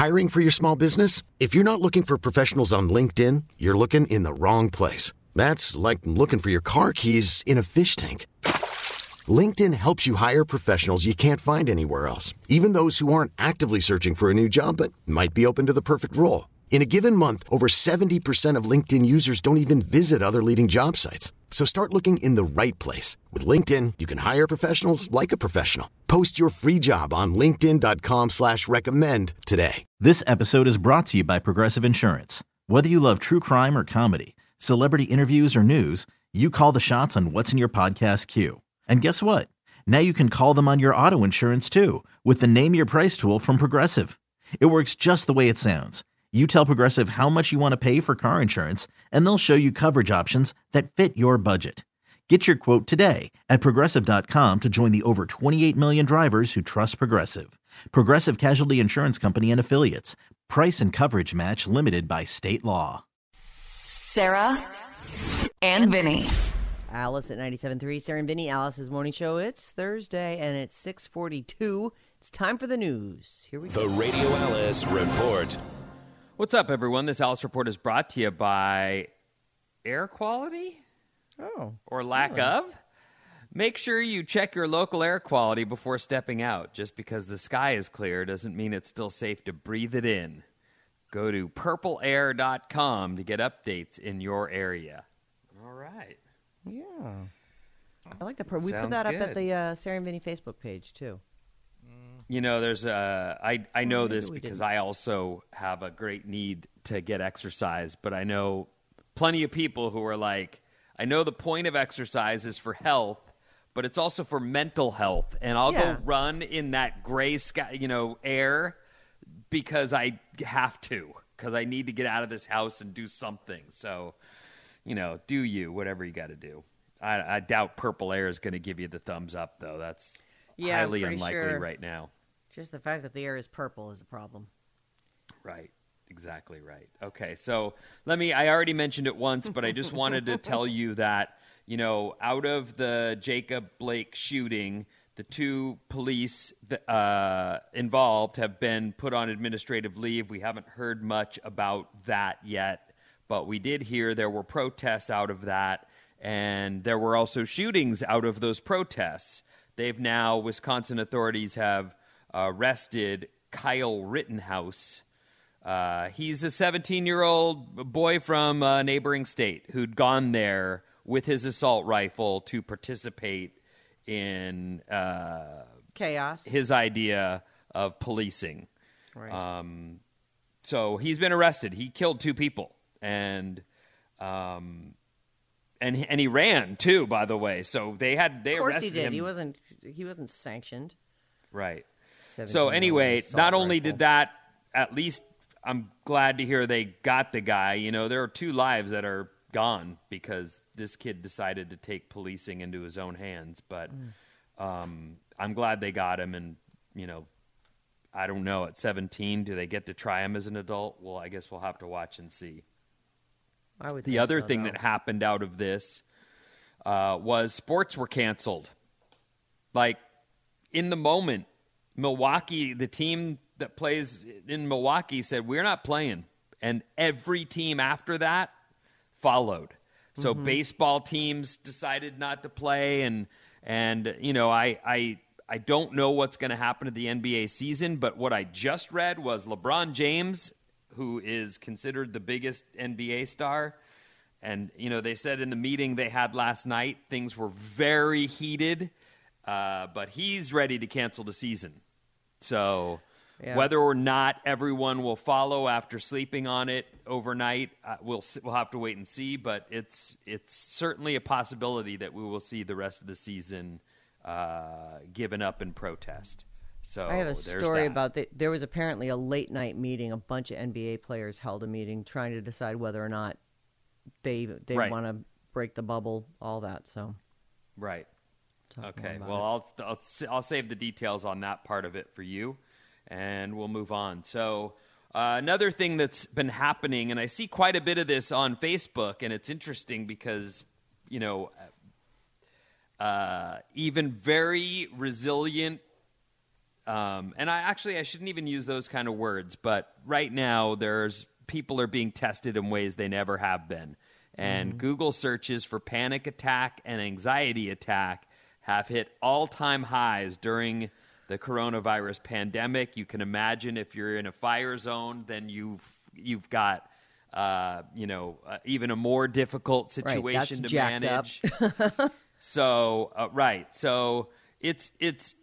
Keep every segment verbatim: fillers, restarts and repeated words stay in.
Hiring for your small business? If you're not looking for professionals on LinkedIn, you're looking in the wrong place. That's like looking for your car keys in a fish tank. LinkedIn helps you hire professionals you can't find anywhere else, even those who aren't actively searching for a new job but might be open to the perfect role. In a given month, over seventy percent of LinkedIn users don't even visit other leading job sites. So start looking in the right place. With LinkedIn, you can hire professionals like a professional. Post your free job on linkedin dot com slash recommend today. This episode is brought to you by Progressive Insurance. Whether you love true crime or comedy, celebrity interviews or news, you call the shots on what's in your podcast queue. And guess what? Now you can call them on your auto insurance too with the Name Your Price tool from Progressive. It works just the way it sounds. You tell Progressive how much you want to pay for car insurance, and they'll show you coverage options that fit your budget. Get your quote today at Progressive dot com to join the over twenty-eight million drivers who trust Progressive. Progressive Casualty Insurance Company and Affiliates. Price and coverage match limited by state law. Sarah and Vinny. Alice at ninety-seven point three. Sarah and Vinny, Alice's morning show. It's Thursday, and it's six forty-two. It's time for the news. Here we go. The Radio Alice Report. What's up, everyone? This Alice Report is brought to you by air quality? Oh. Or lack yeah. of? Make sure you check your local air quality before stepping out. Just because the sky is clear doesn't mean it's still safe to breathe it in. Go to purple air dot com to get updates in your area. All right. Yeah. I like the pur- We put Sounds that up good. at the uh, Sarah and Vinny Facebook page, too. You know, there's a, I, I know Well, maybe this we because didn't. I also have a great need to get exercise, but I know plenty of people who are like, I know the point of exercise is for health, but it's also for mental health. And I'll Yeah. go run in that gray sky, you know, air because I have to, because I need to get out of this house and do something. So, you know, do you, whatever you got to do. I, I doubt purple air is going to give you the thumbs up, though. That's Yeah, I'm highly pretty unlikely sure. right now. Just the fact that the air is purple is a problem. Right. Exactly right. Okay, so let me, I already mentioned it once, but I just wanted to tell you that, you know, out of the Jacob Blake shooting, the two police uh, involved have been put on administrative leave. We haven't heard much about that yet, but we did hear there were protests out of that, and there were also shootings out of those protests. They've now, Wisconsin authorities have arrested Kyle Rittenhouse. Uh, he's a seventeen-year-old boy from a neighboring state who'd gone there with his assault rifle to participate in uh, Chaos. his idea of policing. Right. Um, so he's been arrested. He killed two people, and um, and and he ran too. By the way, so they had they of course arrested he did. him. He wasn't. He wasn't sanctioned. Right. So seventeen-year-old anyway, assault not only rifle. did that, at least I'm glad to hear they got the guy. You know, there are two lives that are gone because this kid decided to take policing into his own hands. But um, I'm glad they got him. And, you know, I don't know, at seventeen, do they get to try him as an adult? Well, I guess we'll have to watch and see. I would The think other so, thing though. that happened out of this uh, was sports were canceled. Like, in the moment, Milwaukee, the team that plays in Milwaukee, said, we're not playing. And every team after that followed. So Mm-hmm. baseball teams decided not to play. And, and you know, I, I, I don't know what's going to happen to the N B A season, but what I just read was LeBron James, who is considered the biggest N B A star, and, you know, they said in the meeting they had last night, things were very heated, uh, but he's ready to cancel the season. So Yeah. whether or not everyone will follow after sleeping on it overnight, uh, we'll we'll have to wait and see. But it's it's certainly a possibility that we will see the rest of the season uh, given up in protest. So I have a there's story that. about the, there was apparently a late night meeting. A bunch of N B A players held a meeting trying to decide whether or not they they Right. want to break the bubble, all that. So Right. talk more Okay. about Well, it. I'll, I'll I'll save the details on that part of it for you, and we'll move on. So uh, another thing that's been happening, and I see quite a bit of this on Facebook, and it's interesting because, you know, uh, even very resilient Um, and I actually, I shouldn't even use those kind of words, but right now there's people are being tested in ways they never have been. And mm-hmm. Google searches for panic attack and anxiety attack have hit all-time highs during the coronavirus pandemic. You can imagine if you're in a fire zone, then you've you've got uh, you know uh, even a more difficult situation right, to manage. so uh, right, so it's it's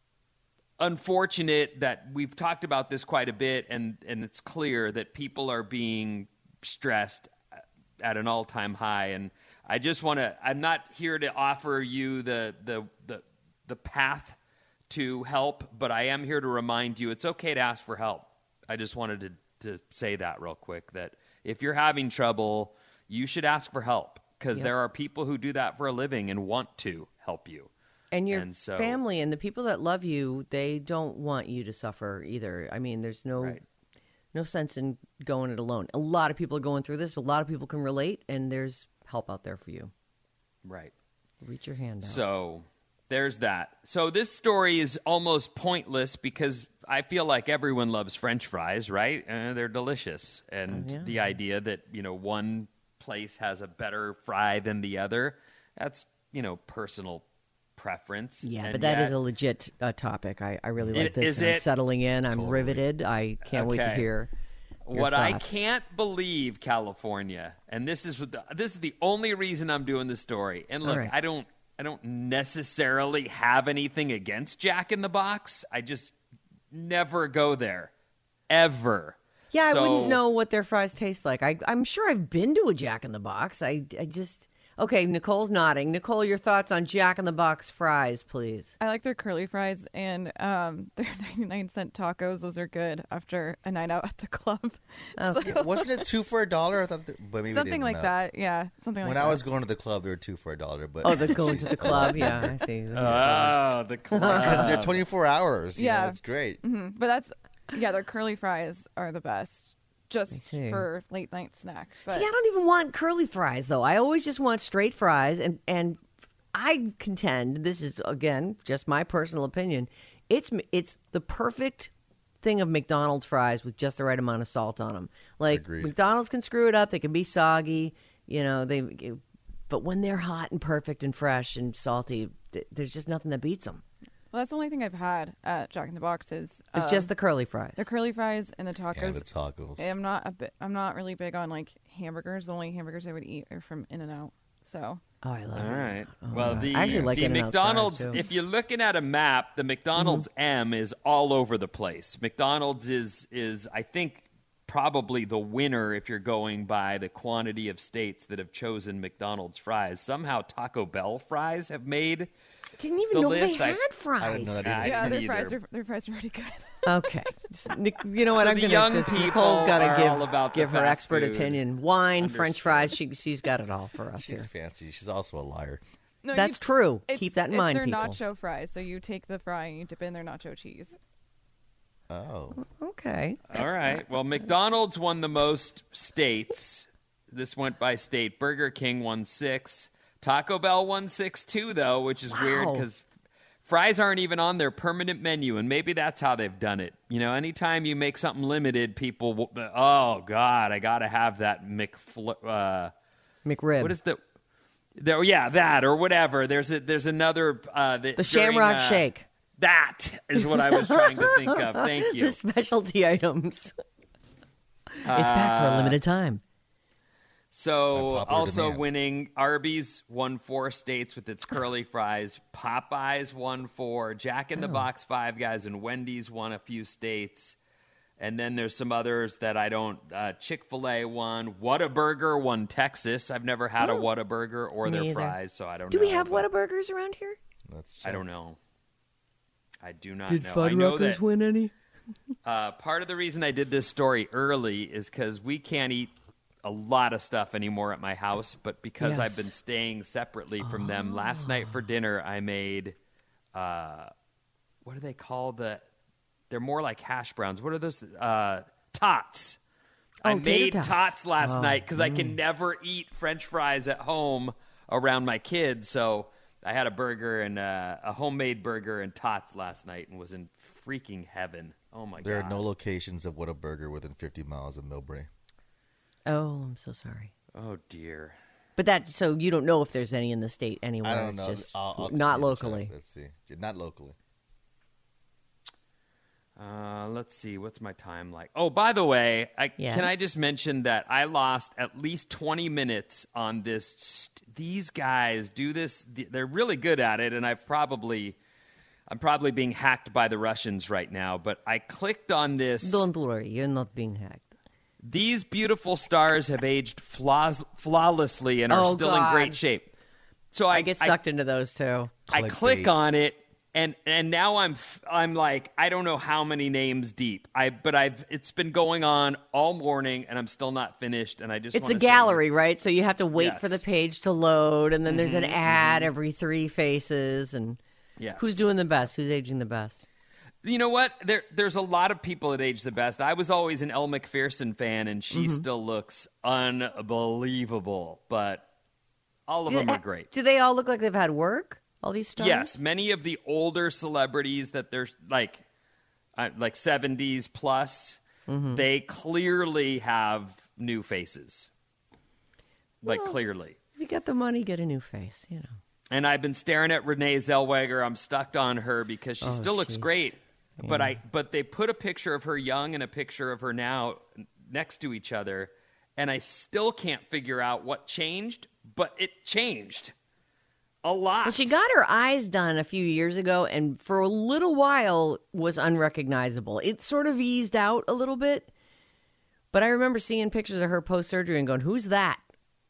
unfortunate that we've talked about this quite a bit, and and it's clear that people are being stressed at an all-time high. And I just want to, I'm not here to offer you the, the, the, the path to help, but I am here to remind you it's okay to ask for help. I just wanted to, to say that real quick, that if you're having trouble, you should ask for help, because yep. there are people who do that for a living and want to help you. And your and so, family and the people that love you, they don't want you to suffer either. I mean, there's no... Right. No sense in going it alone. A lot of people are going through this. But a lot of people can relate, and there's help out there for you. Right. Reach your hand out. So there's that. So this story is almost pointless because I feel like everyone loves French fries, right? Uh, they're delicious. And oh, yeah. the idea that, you know, one place has a better fry than the other, that's, you know, personal preference. Yeah, and but that yet, is a legit uh, topic. I, I really like it, this. Is I'm it? settling in. I'm Totally. riveted. I can't okay. wait to hear your what I thoughts. can't believe, California, and this is what the, this is the only reason I'm doing this story. And look, right. I don't I don't necessarily have anything against Jack in the Box. I just never go there, ever. Yeah, so, I wouldn't know what their fries taste like. I, I'm sure I've been to a Jack in the Box. I, I just... Okay, Nicole's nodding. Nicole, your thoughts on Jack in the Box fries, please. I like their curly fries and um, their ninety-nine cent tacos. Those are good after a night out at the club. Oh. So- Yeah, wasn't it two for a dollar? I thought, that, but maybe something they like didn't. that. Yeah, something like When that. I was going to the club, they were two for a dollar. But Oh, they're going to the club? Yeah, I see. Oh, the club. because they're twenty-four hours. You Yeah. know, it's great. Mhm. But that's, yeah, their curly fries are the best. I Just see. for late night snack. But See, I don't even want curly fries, though. I always just want straight fries. And, and I contend, this is, again, just my personal opinion, it's it's the perfect thing of McDonald's fries with just the right amount of salt on them. Like, Agreed. McDonald's can screw it up. They can be soggy, you know, they. But when they're hot and perfect and fresh and salty, th- there's just nothing that beats them. well, that's the only thing I've had at Jack in the Box is It's um, just the curly fries. the curly fries and the tacos. And the tacos. I'm not a bit. I'm not really big on like hamburgers. The only hamburgers I would eat are from In-N-Out. So Oh, I love All it. right. Oh, well, God. the, I actually like the In-N-Out McDonald's, fries, too. if you're looking at a map, the McDonald's Mm-hmm. M is all over the place. McDonald's is, is, I think, probably the winner if you're going by the quantity of states that have chosen McDonald's fries. Somehow Taco Bell fries have made Didn't even the know list. they I- had fries. I didn't know that I either. yeah, didn't their either. fries are their fries are pretty good. Okay. So, Nick, you know what? So I'm the going young to just, people Nicole's got are to all about give, the give her fast expert food. opinion. Wine, French Understood. fries. She, she's got it all for us She's here. fancy. She's also a liar. No, That's you- true. it's- Keep that in it's mind, their people. nacho fries. So you take the fry and you dip in their nacho cheese. Oh. Okay. All right. Well, McDonald's won the most states. This went by state. Burger King won six. Taco Bell won six too, though, which is weird Wow. because fries aren't even on their permanent menu, and maybe that's how they've done it. You know, anytime you make something limited, people, will, oh God, I got to have that McFl. Uh, McRib. what is the? There, yeah, that or whatever. There's a, there's another. Uh, that the during, Shamrock uh, Shake. That is what I was trying to think of. Thank you. The specialty items. It's back for a limited time. So By popular also demand. winning, Arby's won four states with its curly fries. Popeyes won four. Jack in the Box, Five Guys, and Wendy's won a few states. And then there's some others that I don't. Uh, Chick-fil-A won. Whataburger won Texas. I've never had a Whataburger or Me their either. fries, so I don't Do know. we have but Whataburgers around here? That's I don't know. I do not Did know. I know that win any? uh, part of the reason I did this story early is because we can't eat a lot of stuff anymore at my house, but because I've Yes. been staying separately from them, last night for dinner I made, uh, what do they call the, they're more like hash browns. What are those? Uh, tots. I Oh, tater made tots. tots last Oh, night because I can never eat French fries at home around my kids, so I had a burger and uh, a homemade burger and tots last night and was in freaking heaven. Oh, my There God. are no locations of Whataburger within fifty miles of Millbrae. Oh, I'm so sorry. Oh, dear. But that, so you don't know if there's any in the state anywhere. I don't It's know. Just I'll, I'll not continue to check. locally. Let's see. Not locally. Uh, let's see. What's my time like? Oh, by the way, I, Yes. can I just mention that I lost at least twenty minutes on this. St- these guys do this. They're really good at it, and I've probably, I'm probably being hacked by the Russians right now. But I clicked on this. Don't worry, you're not being hacked. These beautiful stars have aged flaws- flawlessly and are Oh, still God. in great shape. So I, I get sucked into those too. I Clickbait. click on it, and and now I'm f- I'm like I don't know how many names deep. I but I've it's been going on all morning, and I'm still not finished. And I just It's wanna the say- gallery, right? So you have to wait Yes. for the page to load, and then there's an ad every three faces, and Yes. who's doing the best? Who's aging the best? You know what? There there's a lot of people that age the best. I was always an Elle Macpherson fan, and she Mm-hmm. still looks unbelievable. But all of Do them they- are great. Do they all look like they've had work? All these stars? Yes, many of the older celebrities that they're like, uh, like seventies plus, Mm-hmm. they clearly have new faces. Like Well- clearly. If you got the money, get a new face. You know. And I've been staring at Renee Zellweger. I'm stuck on her because she Oh, still looks she's- great. But I but they put a picture of her young and a picture of her now next to each other, and I still can't figure out what changed. But it changed a lot. Well, she got her eyes done a few years ago, and for a little while was unrecognizable. It sort of eased out a little bit, but I remember seeing pictures of her post surgery and going, "Who's that?"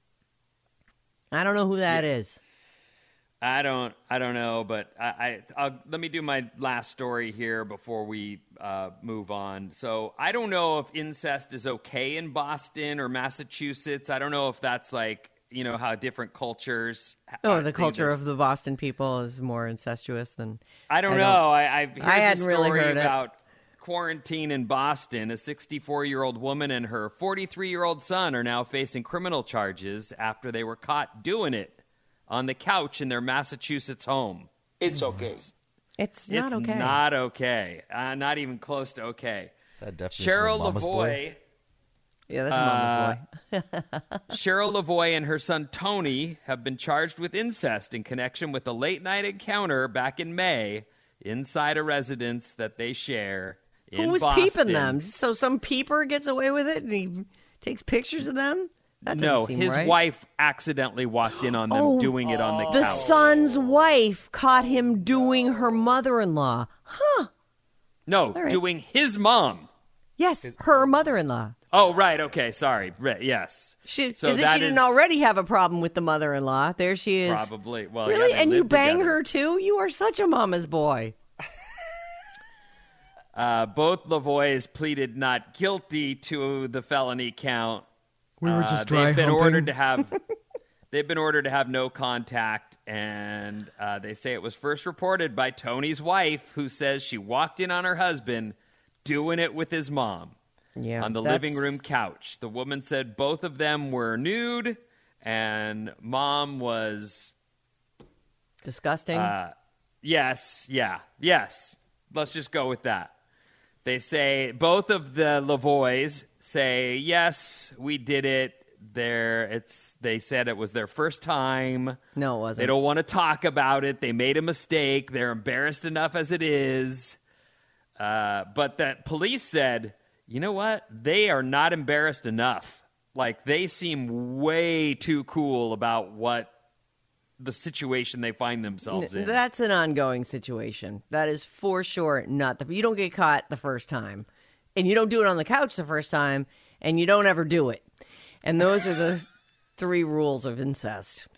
I don't know who that is. I don't, I don't know, but I, I I'll, let me do my last story here before we uh, move on. So I don't know if incest is okay in Boston or Massachusetts. I don't know if that's like you know how different cultures. Oh, I the think culture there's- of the Boston people is more incestuous than I don't I know. don't- I, I've here's I hadn't a really story heard it. about quarantine in Boston. A sixty-four-year-old woman and her forty-three-year-old son are now facing criminal charges after they were caught doing it on the couch in their Massachusetts home. It's okay. it's not it's okay. not okay. Uh, not even close to okay. Is that definition Cheryl of mama's Lavoie. boy? Yeah, that's Mama Boy. Cheryl Lavoie and her son Tony have been charged with incest in connection with a late night encounter back in May inside a residence that they share in Who was Boston. peeping them? So some peeper gets away with it and he takes pictures of them? That doesn't No, seem his right. wife accidentally walked in on them Oh, doing it on the The couch. son's wife caught him doing her mother-in-law. Huh. no, right. doing his mom. Yes, her mother-in-law. Oh, right. Okay, sorry. Right, yes. She, So as if that she didn't is- already have a problem with the mother-in-law. There she is. Probably. Well, Really? yeah, they And you live bang together. her too? You are such a mama's boy. Uh, both Lavoies pleaded not guilty to the felony count. We were Uh, they've been ordered to have they've been ordered to have no contact, and uh, they say it was first reported by Tony's wife, who says she walked in on her husband doing it with his mom Yeah, on the that's- living room couch. The woman said both of them were nude, and mom was Disgusting. uh, yes, yeah, yes. Let's just go with that. They say both of the Lavoies say yes, we did it. There, it's. They said it was their first time. no, it wasn't. They don't want to talk about it. They made a mistake. They're embarrassed enough as it is. Uh, but that police said, you know what? They are not embarrassed enough. Like they seem way too cool about what the situation they find themselves in. That's an ongoing situation. That is for sure not the. You don't get caught the first time, and you don't do it on the couch the first time, and you don't ever do it. And those are the three rules of incest.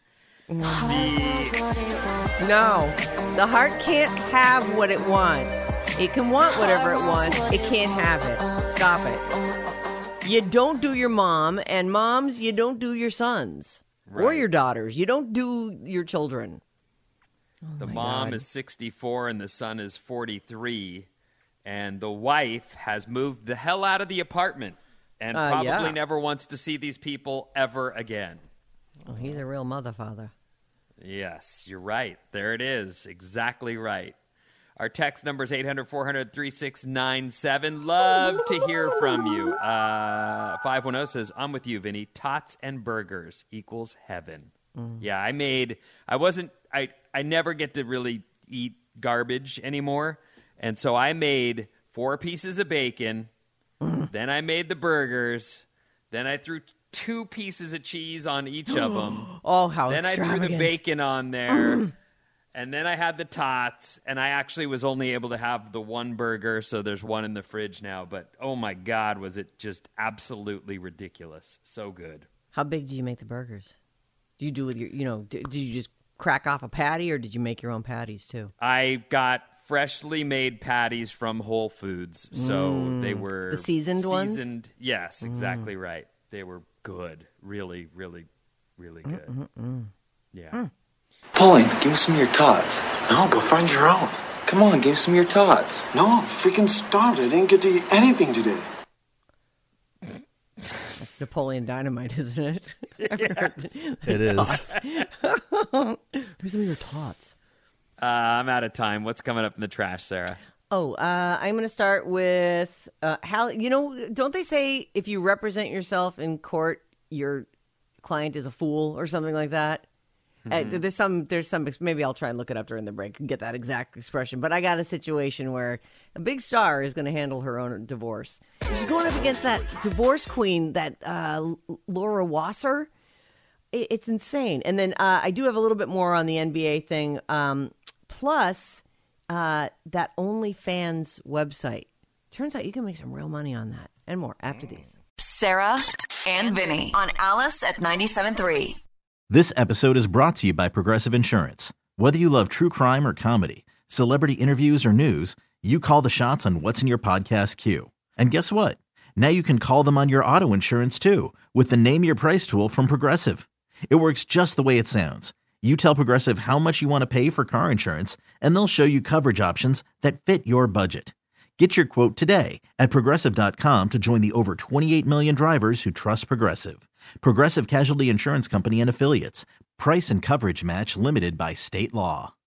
No, the heart can't have what it wants. It can want whatever it wants. It can't have it. Stop it. You don't do your mom, and moms, you don't do your sons or Right. your daughters. You don't do your children. The my mom God. is sixty-four and the son is forty-three. And the wife has moved the hell out of the apartment and Uh, probably yeah. never wants to see these people ever again. Oh, he's a real mother father. Yes, you're right. There it is. Exactly right. Our text number is eight hundred, four hundred, thirty-six ninety-seven. Love to hear from you. Uh, five one zero says, I'm with you, Vinny. Tots and burgers equals heaven. Mm. Yeah, I made, I wasn't, I, I never get to really eat garbage anymore. And so I made four pieces of bacon. Mm. Then I made the burgers. Then I threw two pieces of cheese on each of them. Oh, how Then I threw extravagant. the bacon on there. And then I had the tots, and I actually was only able to have the one burger, so there's one in the fridge now. But, oh, my God, was it just absolutely ridiculous. So good. How big did you make the burgers? Do you do with your, you know, did, did you just crack off a patty, or did you make your own patties, too? I got freshly made patties from Whole Foods, so mm. they were... The seasoned, seasoned ones? Seasoned, yes, exactly mm. right. They were good. Really, really, really good. Mm-mm-mm. Yeah. Mm. Pauline, give me some of your tots. No, go find your own. Come on, give me some of your tots. No, I'm freaking starved. I didn't get to eat anything today. That's Napoleon Dynamite, isn't it? Yes. It is. Who's some of your tots? Uh, I'm out of time. What's coming up in the trash, Sarah? Oh, uh, I'm going to start with uh, how, you know, don't they say if you represent yourself in court, your client is a fool or something like that? Mm-hmm. Uh, there's some, there's some, maybe I'll try and look it up during the break and get that exact expression. But I got a situation where a big star is going to handle her own divorce. She's going up against that divorce queen, that uh, Laura Wasser. It, it's insane. And then uh, I do have a little bit more on the N B A thing. Um, plus, uh, that OnlyFans website. Turns out you can make some real money on that and more after these. Sarah and Vinny on Alice at ninety-seven point three. This episode is brought to you by Progressive Insurance. Whether you love true crime or comedy, celebrity interviews or news, you call the shots on what's in your podcast queue. And guess what? Now you can call them on your auto insurance too with the Name Your Price tool from Progressive. It works just the way it sounds. You tell Progressive how much you want to pay for car insurance, and they'll show you coverage options that fit your budget. Get your quote today at Progressive dot com to join the over twenty-eight million drivers who trust Progressive. Progressive Casualty Insurance Company and Affiliates. Price and coverage match limited by state law.